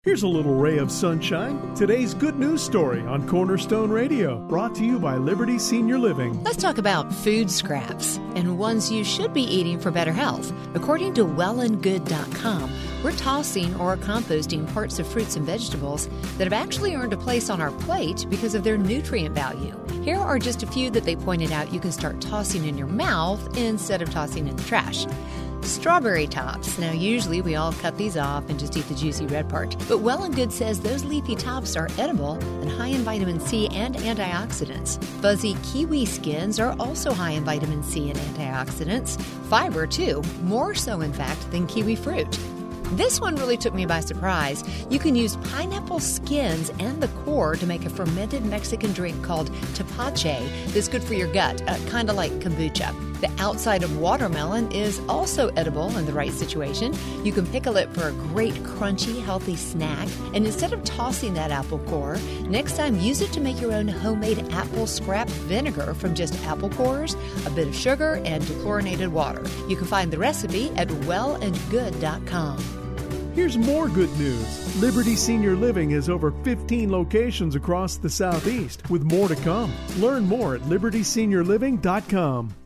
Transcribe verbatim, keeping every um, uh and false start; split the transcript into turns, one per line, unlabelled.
Here's a little ray of sunshine. Today's good news story on Cornerstone Radio, brought to you by Liberty Senior Living.
Let's talk about food scraps and ones you should be eating for better health. According to well and good dot com, we're tossing or composting parts of fruits and vegetables that have actually earned a place on our plate because of their nutrient value. Here are just a few that they pointed out you can start tossing in your mouth instead of tossing in the trash. Strawberry tops. Now, usually we all cut these off and just eat the juicy red part. But Well and Good says those leafy tops are edible and high in vitamin C and antioxidants. Fuzzy kiwi skins are also high in vitamin C and antioxidants. Fiber, too. More so, in fact, than kiwi fruit. This one really took me by surprise. You can use pineapple skins and the core to make a fermented Mexican drink called tepache that's good for your gut, uh, kind of like kombucha. The outside of watermelon is also edible in the right situation. You can pickle it for a great, crunchy, healthy snack. And instead of tossing that apple core, next time use it to make your own homemade apple scrap vinegar from just apple cores, a bit of sugar, and dechlorinated water. You can find the recipe at well and good dot com.
Here's more good news. Liberty Senior Living has over fifteen locations across the Southeast, with more to come. Learn more at liberty senior living dot com.